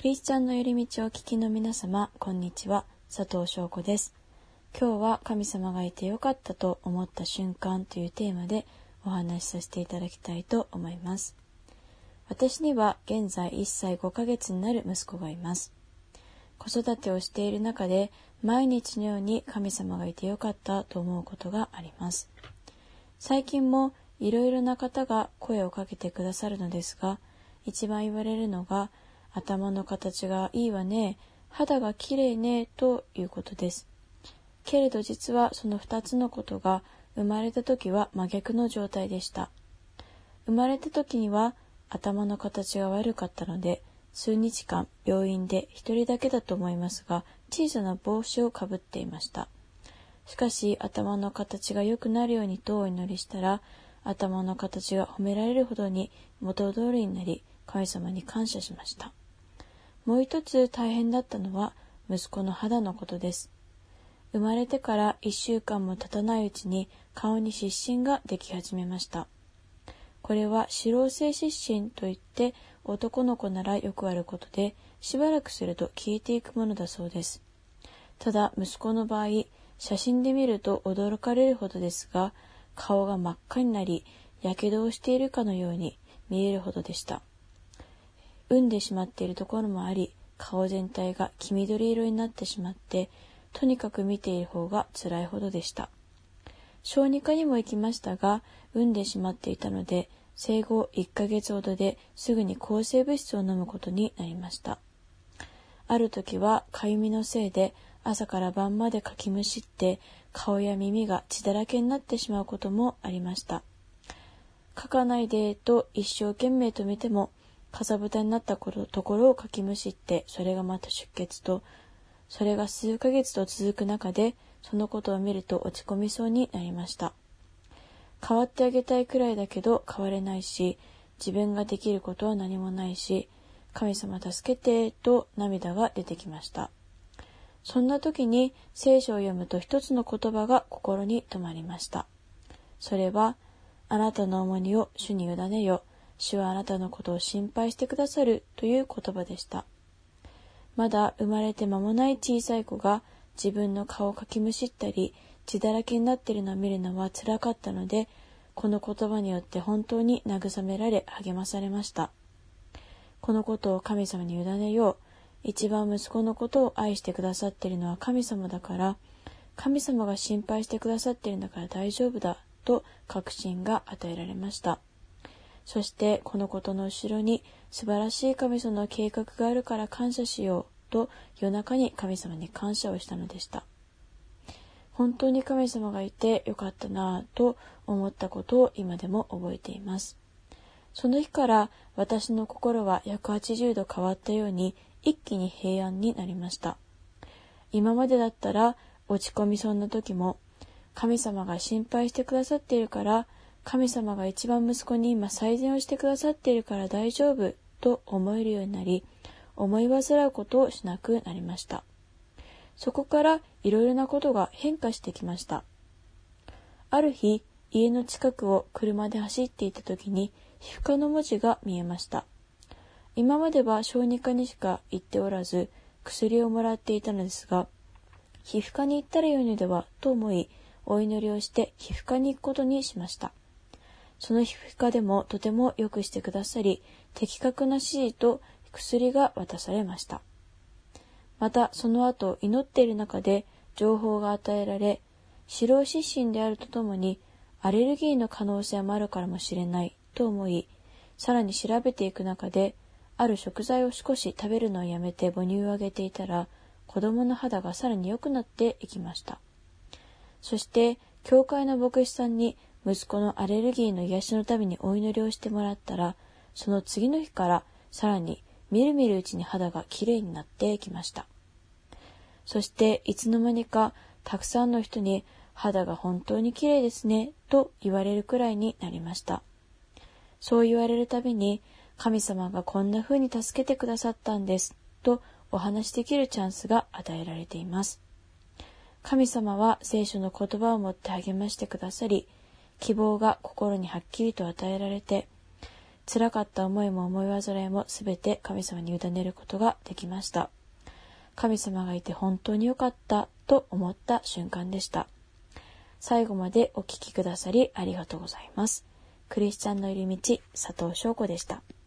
クリスチャンの寄り道を聞きの皆様、こんにちは。佐藤翔子です。今日は神様がいてよかったと思った瞬間というテーマでお話しさせていただきたいと思います。私には現在1歳5ヶ月になる息子がいます。子育てをしている中で毎日のように神様がいてよかったと思うことがあります。最近もいろいろな方が声をかけてくださるのですが、一番言われるのが、頭の形がいいわね、肌がきれいね、ということです。けれど実はその2つのことが生まれた時は真逆の状態でした。生まれた時には頭の形が悪かったので、数日間病院で一人だけだと思いますが、小さな帽子をかぶっていました。しかし頭の形が良くなるようにとお祈りしたら、頭の形が褒められるほどに元通りになり、神様に感謝しました。もう一つ大変だったのは息子の肌のことです。生まれてから1週間も経たないうちに顔に湿疹ができ始めました。これは脂漏性湿疹といって男の子ならよくあることで、しばらくすると消えていくものだそうです。ただ息子の場合、写真で見ると驚かれるほどですが、顔が真っ赤になり、やけどをしているかのように見えるほどでした。産んでしまっているところもあり、顔全体が黄緑色になってしまって、とにかく見ている方が辛いほどでした。小児科にも行きましたが、産んでしまっていたので、生後1ヶ月ほどですぐに抗生物質を飲むことになりました。ある時はかゆみのせいで朝から晩までかきむしって顔や耳が血だらけになってしまうこともありました。かかないでと一生懸命止めてもかさぶたになったところをかきむしってそれがまた出血と、それが数ヶ月と続く中でそのことを見ると落ち込みそうになりました。変わってあげたいくらいだけど変われないし、自分ができることは何もないし、神様助けてと涙が出てきました。そんな時に聖書を読むと一つの言葉が心に留まりました。それは、あなたの重荷を主に委ねよ。主はあなたのことを心配してくださるという言葉でした。まだ生まれて間もない小さい子が自分の顔をかきむしったり血だらけになっているのを見るのは辛かったので、この言葉によって本当に慰められ励まされました。このことを神様に委ねよう。一番息子のことを愛してくださっているのは神様だから、神様が心配してくださっているんだから大丈夫だと確信が与えられました。そしてこのことの後ろに素晴らしい神様の計画があるから感謝しようと夜中に神様に感謝をしたのでした。本当に神様がいてよかったなぁと思ったことを今でも覚えています。その日から私の心は180度変わったように一気に平安になりました。今までだったら落ち込みそうな時も、神様が心配してくださっているから、神様が一番息子に今最善をしてくださっているから大丈夫と思えるようになり、思い煩うことをしなくなりました。そこからいろいろなことが変化してきました。ある日、家の近くを車で走っていた時に皮膚科の文字が見えました。今までは小児科にしか行っておらず薬をもらっていたのですが、皮膚科に行ったらよいのではと思い、お祈りをして皮膚科に行くことにしました。その皮膚科でもとてもよくしてくださり、的確な指示と薬が渡されました。またその後祈っている中で情報が与えられ、脂漏湿疹であるとともにアレルギーの可能性もあるからもしれないと思い、さらに調べていく中で、ある食材を少し食べるのをやめて母乳をあげていたら、子供の肌がさらに良くなっていきました。そして教会の牧師さんに息子のアレルギーの癒しのためにお祈りをしてもらったら、その次の日からさらにみるみるうちに肌がきれいになってきました。そしていつの間にかたくさんの人に肌が本当にきれいですねと言われるくらいになりました。そう言われるたびに、神様がこんな風に助けてくださったんですとお話しできるチャンスが与えられています。神様は聖書の言葉を持って励ましてくださり、希望が心にはっきりと与えられて、 辛かった思いも思い煩いもすべて神様に委ねることができました。神様がいて本当に良かったと思った瞬間でした。最後までお聞きくださりありがとうございます。クリスチャンの入り道、佐藤翔子でした。